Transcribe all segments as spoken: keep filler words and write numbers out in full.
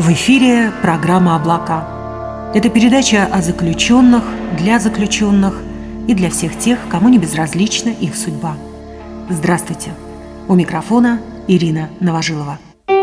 В эфире программа «Облака». Это передача о заключенных, для заключенных и для всех тех, кому не безразлична их судьба. Здравствуйте! У микрофона Ирина Новожилова.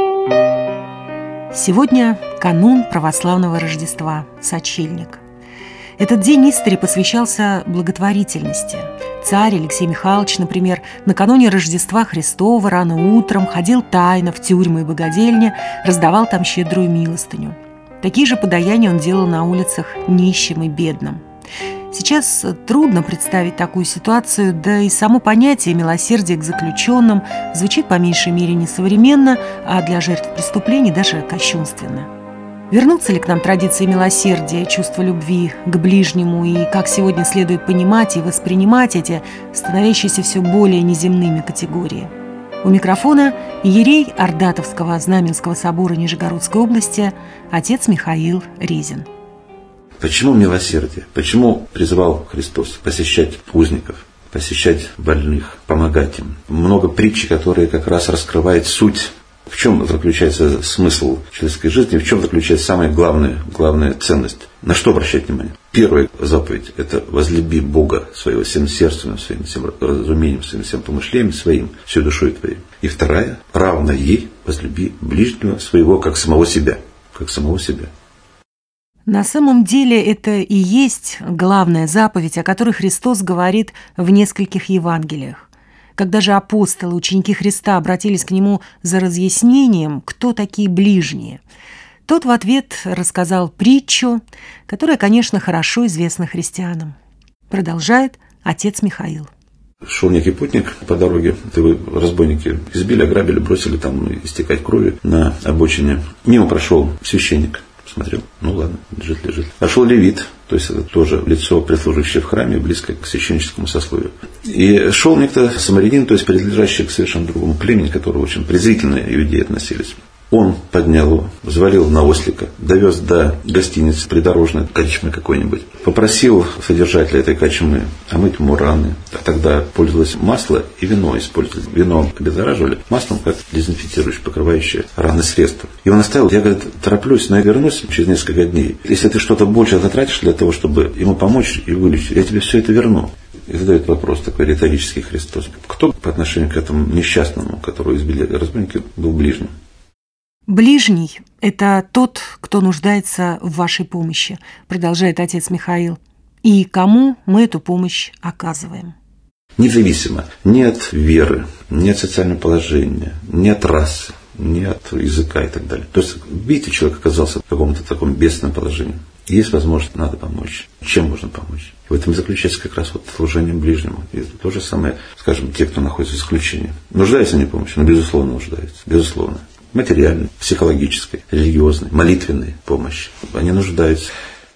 Сегодня канун православного Рождества, Сочельник. Этот день истори посвящался благотворительности. Царь Алексей Михайлович, например, накануне Рождества Христова рано утром ходил тайно в тюрьмы и богадельни, раздавал там щедрую милостыню. Такие же подаяния он делал на улицах нищим и бедным. Сейчас трудно представить такую ситуацию, да и само понятие милосердия к заключенным звучит по меньшей мере несовременно, а для жертв преступлений даже кощунственно. Вернутся ли к нам традиции милосердия, чувства любви к ближнему и как сегодня следует понимать и воспринимать эти становящиеся все более неземными категории? У микрофона иерей Ордатовского Знаменского собора Нижегородской области отец Михаил Резин. Почему милосердие? Почему призывал Христос посещать узников, посещать больных, помогать им? Много притч, которые как раз раскрывают суть. В чем заключается смысл человеческой жизни, в чем заключается самая главная, главная ценность? На что обращать внимание? Первая заповедь – это возлюби Бога своего всем сердцем, своим всем разумением, своим всем помышлением своим, всей душой твоей. И вторая, равно ей, возлюби ближнего своего, как самого себя, как самого себя. На самом деле это и есть главная заповедь, о которой Христос говорит в нескольких Евангелиях. Когда же апостолы, ученики Христа, обратились к нему за разъяснением, кто такие ближние, тот в ответ рассказал притчу, которая, конечно, хорошо известна христианам. Продолжает отец Михаил. Шел некий путник по дороге, его разбойники избили, ограбили, бросили там истекать кровью на обочине. Мимо прошел священник. Смотрел, ну ладно, лежит, лежит. Пошел левит, то есть это тоже лицо, прислуживающее в храме, близко к священническому сословию. И шел некто самарянин, то есть принадлежащий к совершенно другому племени, к которому очень презрительно иудеи относились. Он поднял его, взвалил на ослика, довез до гостиницы придорожной, корчмы какой-нибудь. Попросил содержателя этой корчмы омыть ему раны. А тогда пользовалось масло и вино использовали. Вино обеззараживали, маслом как дезинфицирующее, покрывающее раны средство. И он оставил, я, говорит, тороплюсь, но я вернусь через несколько дней. Если ты что-то больше затратишь для того, чтобы ему помочь и вылечить, я тебе все это верну. И задает вопрос такой риторический Христос. Кто по отношению к этому несчастному, которого избили разбойники, был ближним? «Ближний – это тот, кто нуждается в вашей помощи», продолжает отец Михаил. «И кому мы эту помощь оказываем?» Независимо ни от веры, ни от социального положения, ни от расы, ни от языка и так далее. То есть, видите, человек оказался в каком-то таком бедственном положении. Есть возможность, надо помочь. Чем можно помочь? В этом заключается как раз вот служение ближнему. И это то же самое, скажем, те, кто находится в исключении. Нуждаются они в помощи? Ну, безусловно, нуждаются. Безусловно. Материальной, психологической, религиозной, молитвенной помощи. Они нуждаются.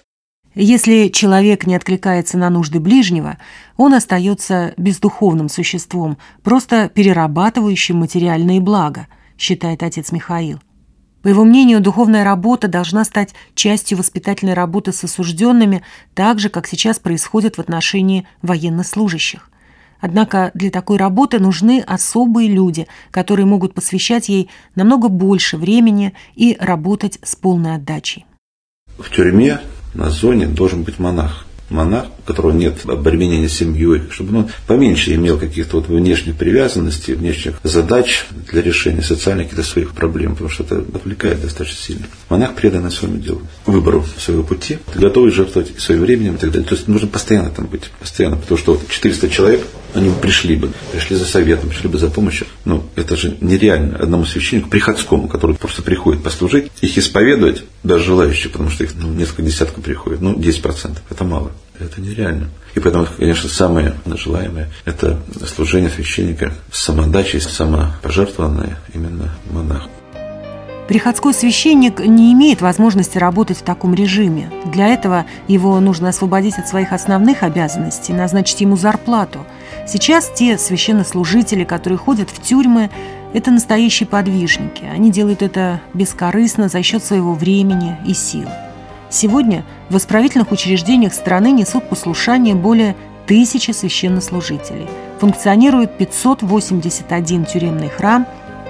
Если человек не откликается на нужды ближнего, он остается бездуховным существом, просто перерабатывающим материальные блага, считает отец Михаил. По его мнению, духовная работа должна стать частью воспитательной работы с осужденными, так же, как сейчас происходит в отношении военнослужащих. Однако для такой работы нужны особые люди, которые могут посвящать ей намного больше времени и работать с полной отдачей. В тюрьме на зоне должен быть монах. Монах, у которого нет обременения семьей, чтобы он поменьше имел каких-то вот внешних привязанностей, внешних задач для решения социальных каких-то своих проблем, потому что это отвлекает достаточно сильно. Монах преданный своему делу, выбору своего пути, готовый жертвовать своим временем и так далее. То есть нужно постоянно там быть, постоянно, потому что вот четыреста человек, они пришли бы, пришли за советом, пришли бы за помощью. Ну, это же нереально одному священнику, приходскому, который просто приходит послужить, их исповедовать, даже желающих, потому что их ну, несколько десятков приходит, ну, десять процентов, это мало. Это нереально. И поэтому, конечно, самое желаемое – это служение священника с самоотдачей, самопожертвованное именно монах. Приходской священник не имеет возможности работать в таком режиме. Для этого его нужно освободить от своих основных обязанностей, назначить ему зарплату. Сейчас те священнослужители, которые ходят в тюрьмы, это настоящие подвижники. Они делают это бескорыстно за счет своего времени и сил. Сегодня в исправительных учреждениях страны несут послушание более тысячи священнослужителей. Функционирует пятьсот восемьдесят один тюремный храм,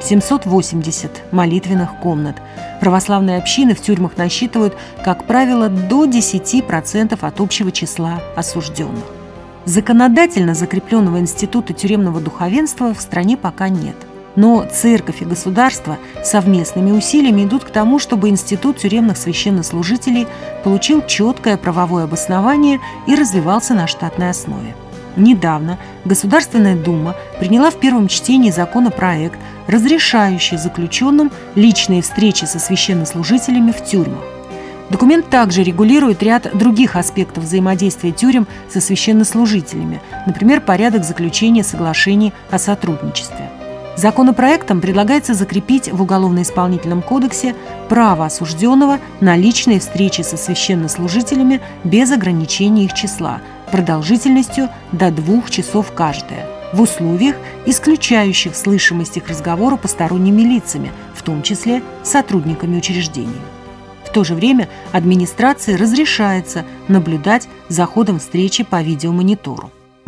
семьсот восемьдесят молитвенных комнат. Православные общины в тюрьмах насчитывают, как правило, до десяти процентов от общего числа осужденных. Законодательно закрепленного института тюремного духовенства в стране пока нет. Но церковь и государство совместными усилиями идут к тому, чтобы институт тюремных священнослужителей получил четкое правовое обоснование и развивался на штатной основе. Недавно Государственная Дума приняла в первом чтении законопроект, разрешающий заключенным личные встречи со священнослужителями в тюрьмах. Документ также регулирует ряд других аспектов взаимодействия тюрем со священнослужителями, например, порядок заключения соглашений о сотрудничестве. Законопроектом предлагается закрепить в Уголовно-исполнительном кодексе право осужденного на личные встречи со священнослужителями без ограничения их числа, продолжительностью до двух часов каждая, в условиях, исключающих слышимость их разговора посторонними лицами, в том числе сотрудниками учреждения. В то же время администрации разрешается наблюдать за ходом встречи по видеомонитору.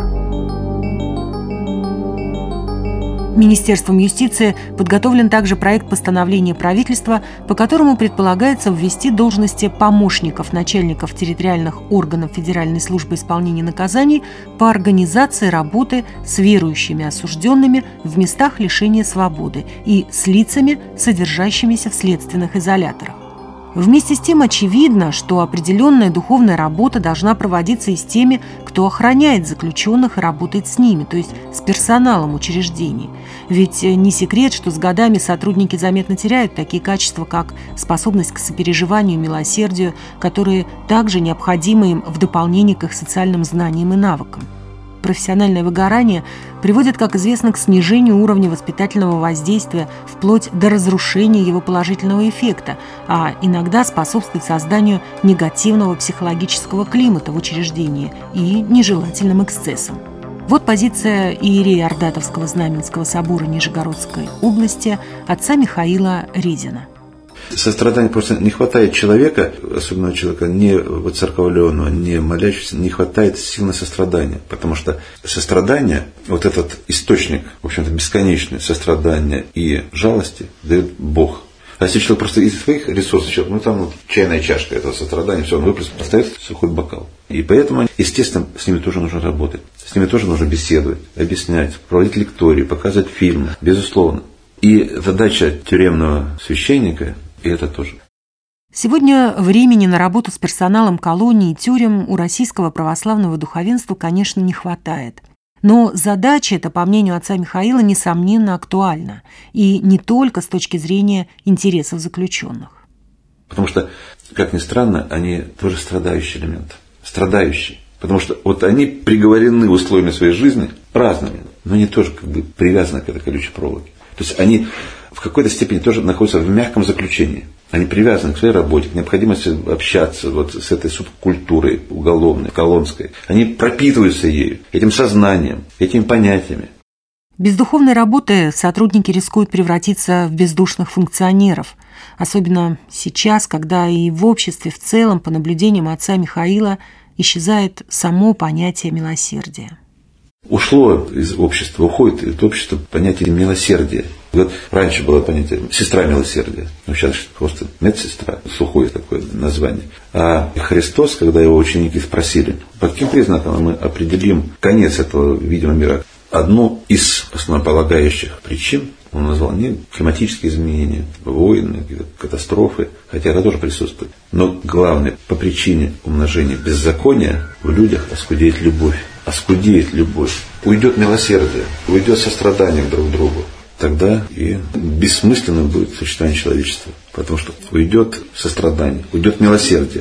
Министерством юстиции подготовлен также проект постановления правительства, по которому предполагается ввести должности помощников начальников территориальных органов Федеральной службы исполнения наказаний по организации работы с верующими осужденными в местах лишения свободы и с лицами, содержащимися в следственных изоляторах. Вместе с тем очевидно, что определенная духовная работа должна проводиться и с теми, кто охраняет заключенных и работает с ними, то есть с персоналом учреждений. Ведь не секрет, что с годами сотрудники заметно теряют такие качества, как способность к сопереживанию и милосердию, которые также необходимы им в дополнение к их социальным знаниям и навыкам. Профессиональное выгорание приводит, как известно, к снижению уровня воспитательного воздействия вплоть до разрушения его положительного эффекта, а иногда способствует созданию негативного психологического климата в учреждении и нежелательным эксцессам. Вот позиция иерея Ордатовского Знаменского собора Нижегородской области отца Михаила Редина. Сострадания просто не хватает человека, особенно человека не воцерковленного, не молящегося, не хватает сильно сострадания. Потому что сострадание, вот этот источник, в общем-то, бесконечное сострадание и жалости дает Бог. А если человек просто из своих ресурсов, человек, ну там вот чайная чашка этого сострадания, все, он выплеснул, остается сухой бокал. И поэтому, естественно, с ними тоже нужно работать. С ними тоже нужно беседовать, объяснять, проводить лектории, показывать фильмы, безусловно. И задача тюремного священника – и это тоже. Сегодня времени на работу с персоналом колоний и тюрем у российского православного духовенства, конечно, не хватает. Но задача эта, по мнению отца Михаила, несомненно актуальна. И не только с точки зрения интересов заключенных. Потому что, как ни странно, они тоже страдающий элемент. Страдающий. Потому что вот они приговорены условиями своей жизни разными, но они тоже как бы привязаны к этой колючей проволоке. То есть они в какой-то степени тоже находятся в мягком заключении. Они привязаны к своей работе, к необходимости общаться вот с этой субкультурой уголовной, колонской. Они пропитываются ею, этим сознанием, этими понятиями. Без духовной работы сотрудники рискуют превратиться в бездушных функционеров. Особенно сейчас, когда и в обществе в целом, по наблюдениям отца Михаила, исчезает само понятие милосердия. Ушло из общества, уходит из общества понятие милосердия. Вот раньше было понятие сестра милосердия, но сейчас просто медсестра, сухое такое название. А Христос, когда его ученики спросили, по каким признакам мы определим конец этого видимого мира, одну из основополагающих причин он назвал не климатические изменения, войны, катастрофы, хотя это тоже присутствует. Но главное, по причине умножения беззакония в людях оскудеет любовь. Оскудеет любовь. Уйдет милосердие, уйдет сострадание друг к другу. Тогда и бессмысленным будет существование человечества. Потому что уйдет сострадание, уйдет милосердие.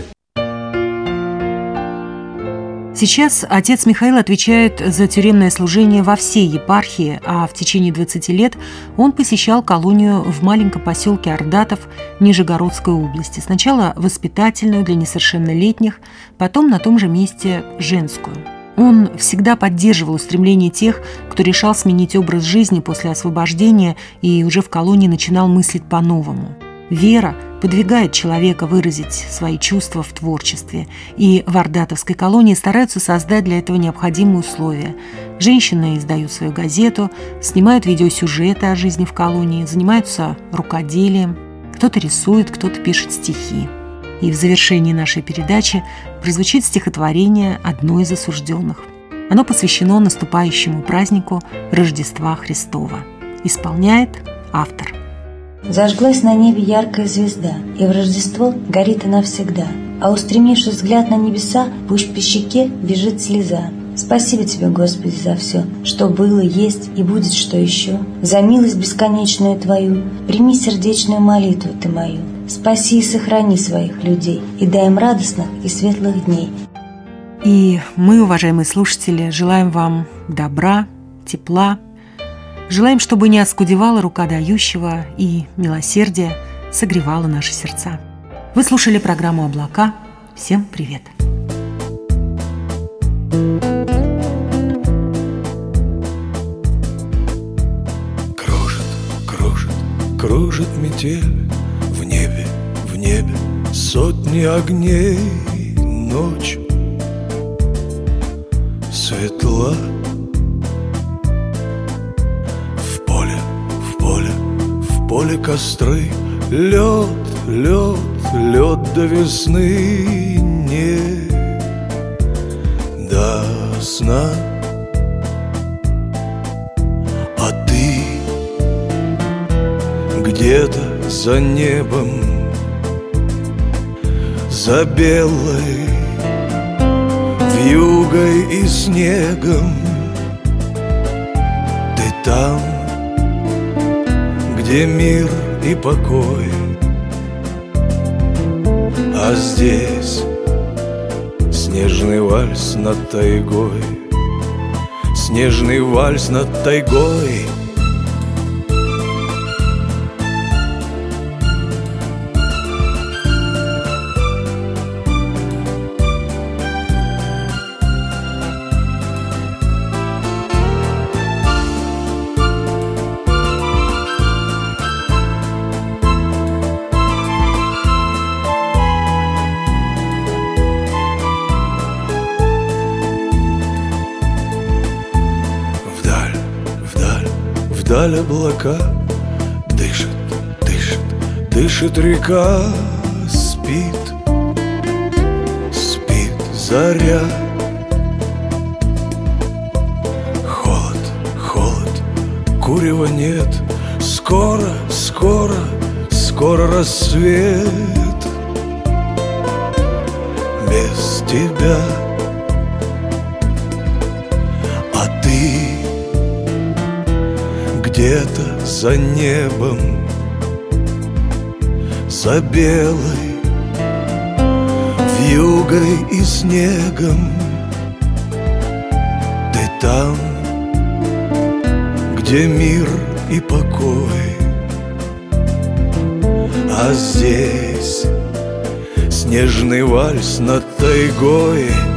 Сейчас отец Михаил отвечает за тюремное служение во всей епархии, а в течение двадцати лет он посещал колонию в маленьком поселке Ордатов Нижегородской области. Сначала воспитательную для несовершеннолетних, потом на том же месте женскую. Он всегда поддерживал устремление тех, кто решал сменить образ жизни после освобождения и уже в колонии начинал мыслить по-новому. Вера, подвигает человека выразить свои чувства в творчестве, и в Ордатовской колонии стараются создать для этого необходимые условия. Женщины издают свою газету, снимают видеосюжеты о жизни в колонии, занимаются рукоделием, кто-то рисует, кто-то пишет стихи. И в завершении нашей передачи прозвучит стихотворение одной из осужденных. Оно посвящено наступающему празднику Рождества Христова. Исполняет автор. Зажглась на небе яркая звезда, и в Рождество горит она всегда. А устремивший взгляд на небеса, пусть по щеке бежит слеза. Спасибо тебе, Господи, за все, что было, есть и будет, что еще. За милость бесконечную Твою прими сердечную молитву Ты мою. Спаси и сохрани своих людей, и дай им радостных и светлых дней. И мы, уважаемые слушатели, желаем вам добра, тепла. Желаем, чтобы не оскудевала рука дающего, и милосердие согревало наши сердца. Вы слушали программу «Облака». Всем привет! Кружит, кружит, кружит метель в небе, в небе сотни огней. Ночь светла. В поле, в поле, в поле костры. Лед, лед, лед до весны. Не до сна. А ты где-то за небом, за белой вьюгой и снегом. Ты там, где мир и покой, а здесь снежный вальс над тайгой, снежный вальс над тайгой. Вдаль облака, дышит, дышит, дышит река, спит, спит заря. Холод, холод, курева нет, скоро, скоро, скоро рассвет. Без тебя, а ты где-то за небом, за белой вьюгой и снегом. Ты там, где мир и покой, а здесь снежный вальс над тайгой.